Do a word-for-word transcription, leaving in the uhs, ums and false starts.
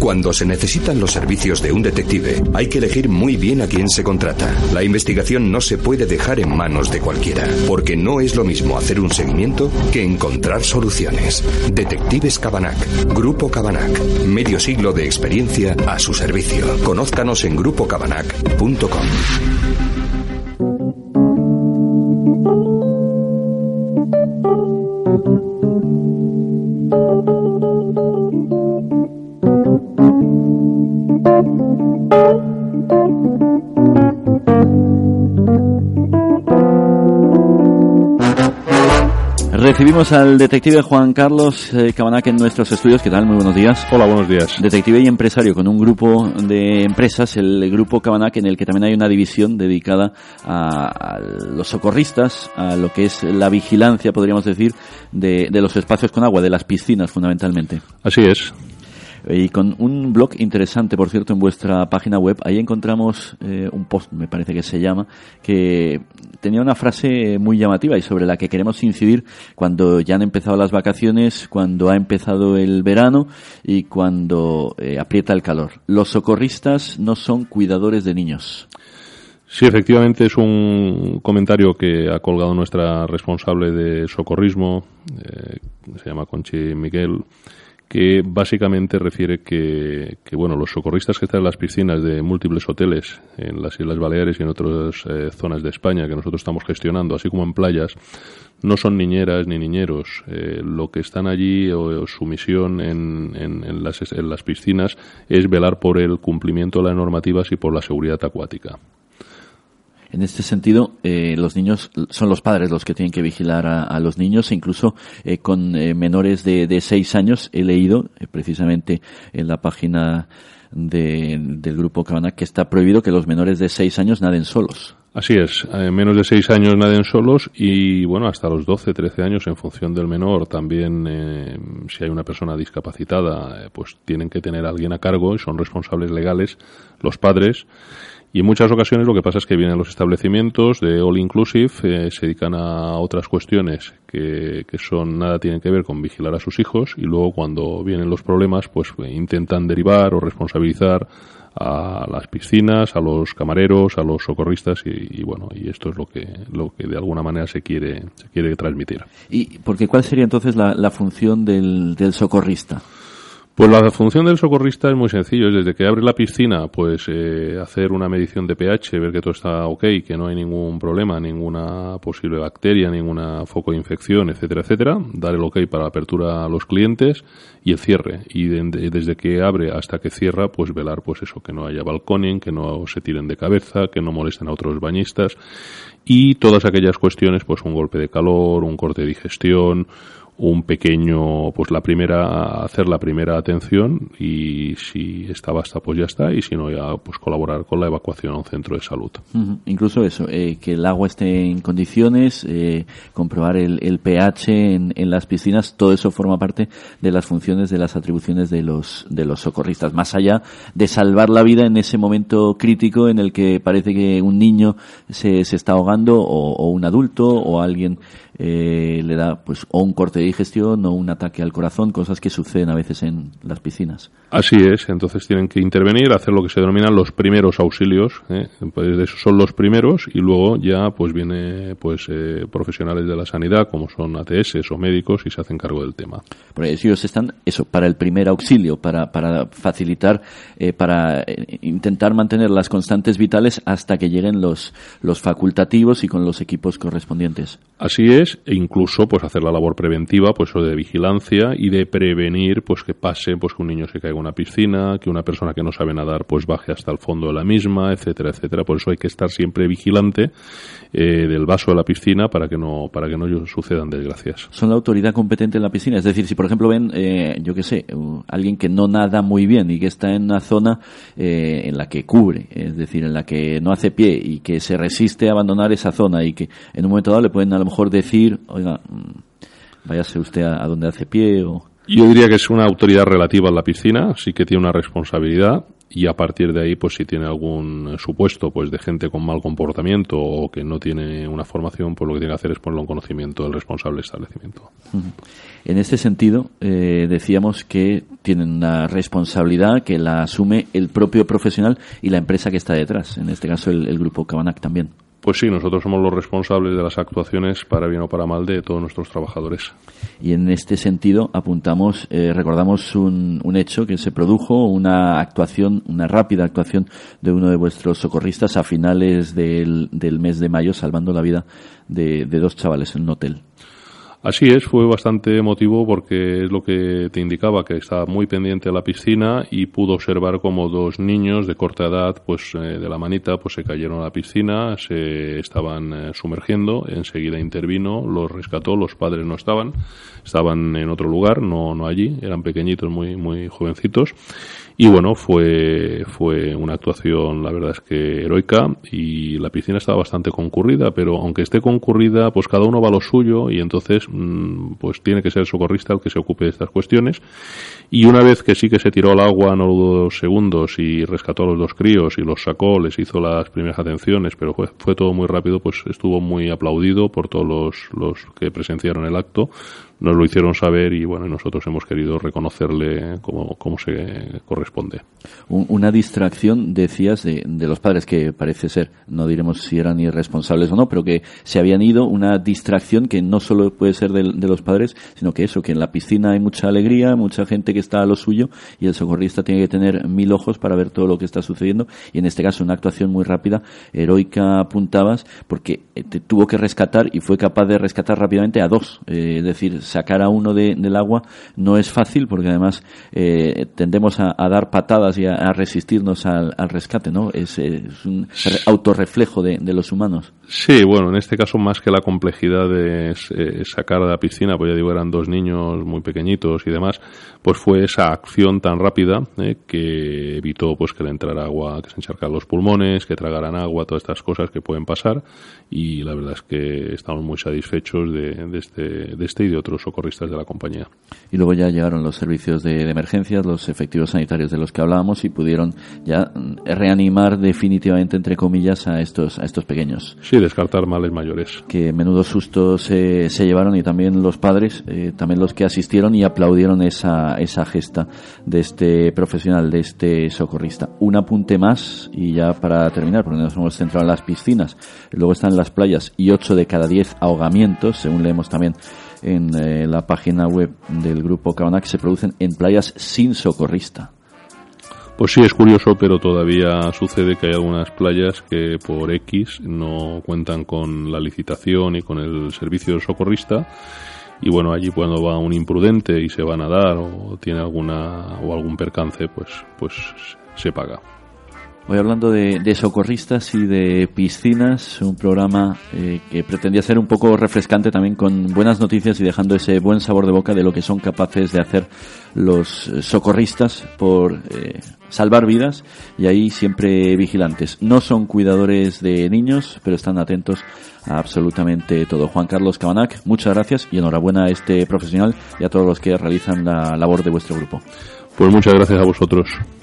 Cuando se necesitan los servicios de un detective, hay que elegir muy bien a quién se contrata. La investigación no se puede dejar en manos de cualquiera, porque no es lo mismo hacer un seguimiento que encontrar soluciones. Detectives Cabanac, Grupo Cabanac, medio siglo de experiencia a su servicio. Conózcanos en grupo cabanac punto com. Recibimos al detective Juan Carlos eh, Cabanac en nuestros estudios. ¿Qué tal? Muy buenos días. Hola, buenos días. Detective y empresario con un grupo de empresas, el Grupo Cabanac, en el que también hay una división dedicada a, a los socorristas, a lo que es la vigilancia, podríamos decir, de, de los espacios con agua, de las piscinas fundamentalmente. Así es. Y con un blog interesante, por cierto, en vuestra página web. Ahí encontramos eh, un post, me parece que se llama, que tenía una frase muy llamativa y sobre la que queremos incidir cuando ya han empezado las vacaciones, cuando ha empezado el verano y cuando eh, aprieta el calor. Los socorristas no son cuidadores de niños. Sí, efectivamente es un comentario que ha colgado nuestra responsable de socorrismo, eh, se llama Conchi Miguel, que básicamente refiere que, que bueno, los socorristas que están en las piscinas de múltiples hoteles en las Islas Baleares y en otras eh, zonas de España que nosotros estamos gestionando, así como en playas, no son niñeras ni niñeros. Eh, lo que están allí o, o su misión en, en, en, las, en las piscinas es velar por el cumplimiento de las normativas y por la seguridad acuática. En este sentido, eh, los niños son los padres los que tienen que vigilar a, a los niños, e incluso eh, con eh, menores de, de seis años. He leído eh, precisamente en la página de, del Grupo Cabanac que está prohibido que los menores de seis años naden solos. Así es, eh, menos de seis años naden solos y, bueno, hasta los doce, trece años en función del menor. También, eh, si hay una persona discapacitada, eh, pues tienen que tener a alguien a cargo y son responsables legales los padres. Y en muchas ocasiones lo que pasa es que vienen los establecimientos de all inclusive, eh, se dedican a otras cuestiones que, que son nada tienen que ver con vigilar a sus hijos y luego cuando vienen los problemas pues eh, intentan derivar o responsabilizar a las piscinas, a los camareros, a los socorristas y, y bueno, y esto es lo que lo que de alguna manera se quiere se quiere transmitir. ¿Y porque cuál sería entonces la, la función del, del socorrista? Pues la función del socorrista es muy sencillo, es desde que abre la piscina, pues eh, hacer una medición de pH, ver que todo está ok, que no hay ningún problema, ninguna posible bacteria, ninguna foco de infección, etcétera, etcétera, dar el ok para la apertura a los clientes y el cierre. Y de, de, desde que abre hasta que cierra, pues velar pues eso, que no haya balconing, que no se tiren de cabeza, que no molesten a otros bañistas y todas aquellas cuestiones, pues un golpe de calor, un corte de digestión, un pequeño, pues la primera, hacer la primera atención y si está basta pues ya está y si no ya pues colaborar con la evacuación a un centro de salud. Uh-huh. Incluso eso, eh, que el agua esté en condiciones, eh, comprobar el, el pH en, en las piscinas, todo eso forma parte de las funciones, de las atribuciones de los, de los socorristas, más allá de salvar la vida en ese momento crítico en el que parece que un niño se, se está ahogando o, o un adulto o alguien eh, le da pues o un corte de digestión o un ataque al corazón, cosas que suceden a veces en las piscinas. Así es, entonces tienen que intervenir, hacer lo que se denominan los primeros auxilios, ¿eh? Pues esos son los primeros y luego ya pues viene pues eh, profesionales de la sanidad como son A T S o médicos y se hacen cargo del tema. Por eso ellos están eso para el primer auxilio, para para facilitar, eh, para eh, intentar mantener las constantes vitales hasta que lleguen los los facultativos y con los equipos correspondientes. Así es, e incluso pues hacer la labor preventiva, pues eso de vigilancia y de prevenir pues que pase, pues que un niño se caiga en una piscina, que una persona que no sabe nadar pues baje hasta el fondo de la misma, etcétera, etcétera. Por eso hay que estar siempre vigilante eh, del vaso de la piscina para que no para que no sucedan desgracias. Son la autoridad competente en la piscina, es decir, si por ejemplo ven, eh, yo qué sé, uh, alguien que no nada muy bien y que está en una zona eh, en la que cubre, es decir, en la que no hace pie y que se resiste a abandonar esa zona y que en un momento dado le pueden a lo mejor decir, oiga, váyase usted a, a donde hace pie o... Yo diría que es una autoridad relativa en la piscina, sí que tiene una responsabilidad. Y a partir de ahí, pues si tiene algún supuesto pues de gente con mal comportamiento o que no tiene una formación, pues lo que tiene que hacer es ponerlo en conocimiento del responsable del establecimiento. En este sentido, eh, decíamos que tienen una responsabilidad que la asume el propio profesional y la empresa que está detrás, en este caso el, el grupo Cabanac también. Pues sí, nosotros somos los responsables de las actuaciones, para bien o para mal, de todos nuestros trabajadores. Y en este sentido apuntamos, eh, recordamos un, un hecho que se produjo, una actuación, una rápida actuación de uno de vuestros socorristas a finales del, del mes de mayo, salvando la vida de, de dos chavales en un hotel. Así es, fue bastante emotivo porque es lo que te indicaba, que estaba muy pendiente a la piscina y pudo observar como dos niños de corta edad, pues eh, de la manita, pues se cayeron a la piscina, se estaban eh, sumergiendo, enseguida intervino, los rescató, los padres no estaban, estaban en otro lugar, no no allí, eran pequeñitos, muy muy jovencitos. Y bueno, fue fue una actuación, la verdad es que heroica, y la piscina estaba bastante concurrida, pero aunque esté concurrida, pues cada uno va a lo suyo y entonces mmm, pues tiene que ser el socorrista el que se ocupe de estas cuestiones. Y una vez que sí que se tiró al agua, no dudó dos segundos y rescató a los dos críos y los sacó, les hizo las primeras atenciones, pero fue, fue todo muy rápido, pues estuvo muy aplaudido por todos los, los que presenciaron el acto. Nos lo hicieron saber y bueno, nosotros hemos querido reconocerle como, como se corresponde. Una distracción, decías, de, de los padres que parece ser, no diremos si eran irresponsables o no, pero que se habían ido, una distracción que no solo puede ser de, de los padres, sino que eso, que en la piscina hay mucha alegría, mucha gente que está a lo suyo y el socorrista tiene que tener mil ojos para ver todo lo que está sucediendo y en este caso una actuación muy rápida, heroica apuntabas, porque te tuvo que rescatar y fue capaz de rescatar rápidamente a dos, eh, es decir, sacar a uno de, del agua no es fácil porque además eh, tendemos a, a dar patadas y a, a resistirnos al, al rescate, ¿no? Es, es un autorreflejo de, de los humanos. Sí, bueno, en este caso más que la complejidad de eh, sacar de la piscina, pues ya digo, eran dos niños muy pequeñitos y demás, pues fue esa acción tan rápida eh, que evitó pues que le entrara agua, que se encharcaran los pulmones, que tragaran agua, todas estas cosas que pueden pasar y la verdad es que estamos muy satisfechos de, de, este, de este y de otros socorristas de la compañía. Y luego ya llegaron los servicios de, de emergencias, los efectivos sanitarios de los que hablábamos y pudieron ya reanimar definitivamente, entre comillas, a estos, a estos pequeños. Sí, descartar males mayores. Que menudos sustos se, se llevaron y también los padres, eh, también los que asistieron y aplaudieron esa, esa gesta de este profesional, de este socorrista. Un apunte más y ya para terminar, porque nos hemos centrado en las piscinas, luego están las playas y ocho de cada diez ahogamientos, según leemos también en eh, la página web del grupo Cabanac, se producen en playas sin socorrista. Pues sí, es curioso, pero todavía sucede que hay algunas playas que por X no cuentan con la licitación y con el servicio del socorrista. Y bueno, allí cuando va un imprudente y se va a nadar o tiene alguna o algún percance, pues pues se paga. Hoy hablando de, de socorristas y de piscinas, un programa eh, que pretendía ser un poco refrescante también con buenas noticias y dejando ese buen sabor de boca de lo que son capaces de hacer los socorristas por eh, salvar vidas y ahí siempre vigilantes. No son cuidadores de niños, pero están atentos a absolutamente todo. Juan Carlos Cabanac, muchas gracias y enhorabuena a este profesional y a todos los que realizan la labor de vuestro grupo. Pues muchas gracias a vosotros.